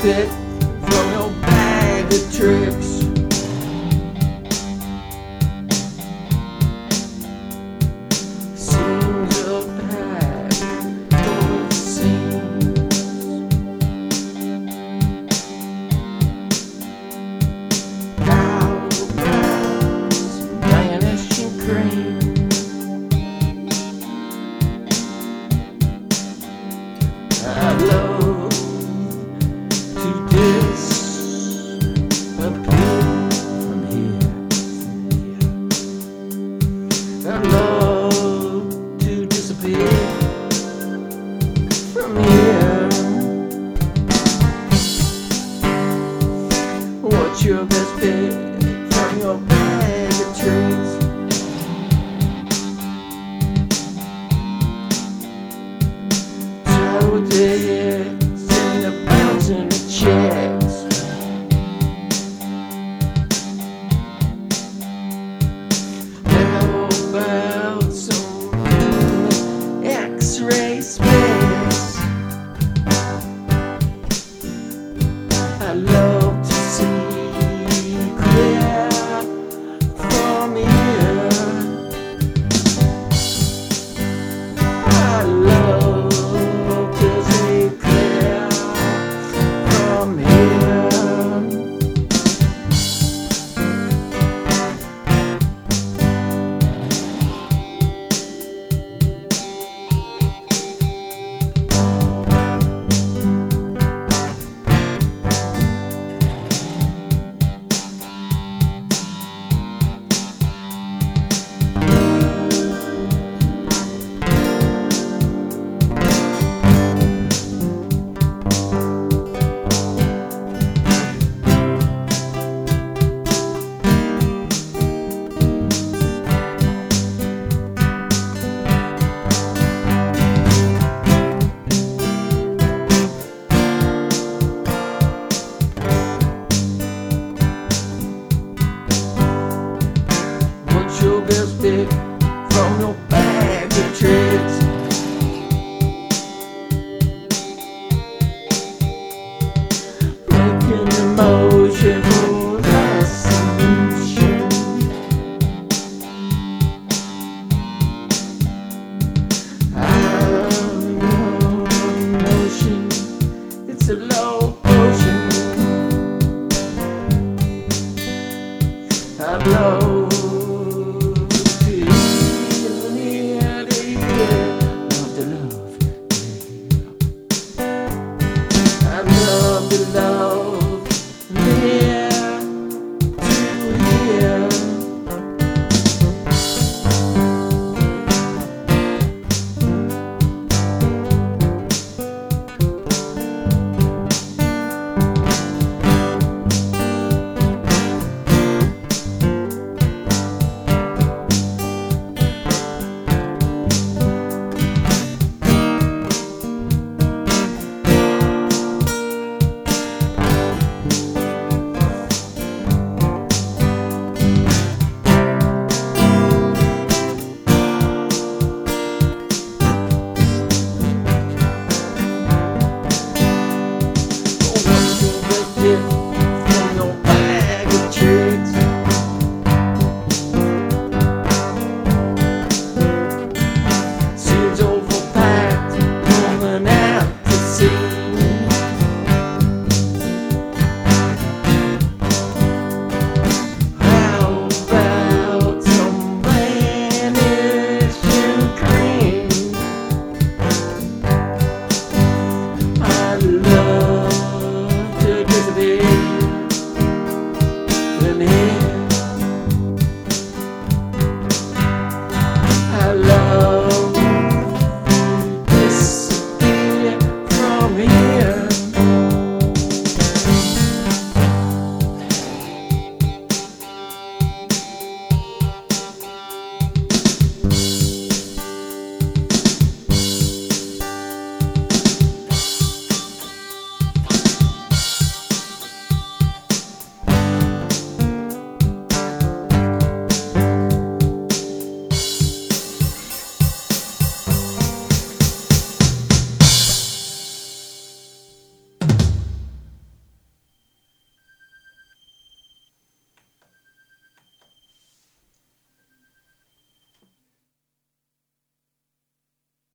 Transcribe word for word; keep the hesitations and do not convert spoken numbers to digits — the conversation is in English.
pick from your bag of tricks. Seems a pack of seams. Hourglass, vanishing cream. I love to disappear from here. I love to disappear from here. What's your best pick from your bag of tricks? Days and a bouncing of checks. How about some X-ray space? I love to see clear from here. I love your best pick from your bag of tricks? Making the most